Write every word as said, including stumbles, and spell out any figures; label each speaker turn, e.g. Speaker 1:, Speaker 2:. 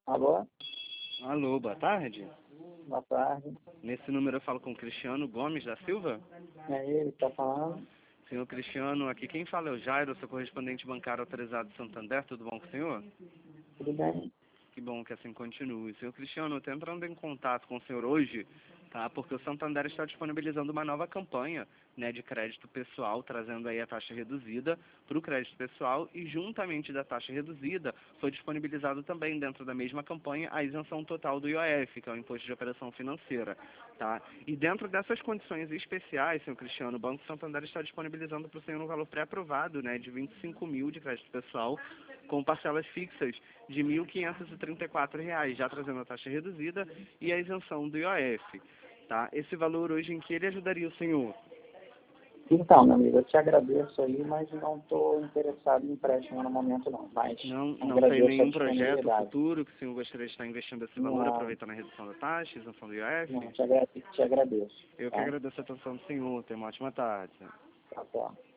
Speaker 1: Alô?
Speaker 2: Alô, boa tarde.
Speaker 1: Boa tarde.
Speaker 2: Nesse número eu falo com o Cristiano Gomes da Silva.
Speaker 1: É ele que está falando?
Speaker 2: Senhor Cristiano, aqui quem fala é o Jairo, seu correspondente bancário autorizado de Santander. Tudo bom com o senhor?
Speaker 1: Tudo bem?
Speaker 2: Que bom que assim continue. Senhor Cristiano, eu estou entrando em contato com o senhor hoje, tá? Porque o Santander está disponibilizando uma nova campanha, né, de crédito pessoal, trazendo aí a taxa reduzida para o crédito pessoal e juntamente da taxa reduzida foi disponibilizado também dentro da mesma campanha a isenção total do I O F, que é o Imposto de Operação Financeira, tá? E dentro dessas condições especiais, senhor Cristiano, o Banco Santander está disponibilizando para o senhor um valor pré-aprovado, né, de vinte e cinco mil de crédito pessoal, com parcelas fixas de mil quinhentos e trinta e quatro reais, já trazendo a taxa reduzida e a isenção do I O F. Tá? Esse valor hoje em que ele ajudaria o senhor?
Speaker 1: Então, meu amigo, eu te agradeço aí, mas não estou interessado em empréstimo no momento não. Mas
Speaker 2: Não, não tem
Speaker 1: agradeço a
Speaker 2: nenhum projeto
Speaker 1: disponibilidade.
Speaker 2: futuro que o senhor gostaria de estar investindo esse valor,
Speaker 1: Não,
Speaker 2: aproveitando a redução da taxa, isenção do I O F?
Speaker 1: não te, agra te agradeço.
Speaker 2: Eu que
Speaker 1: Tá?
Speaker 2: agradeço a atenção do senhor. Tenha uma ótima tarde.
Speaker 1: Tá bom.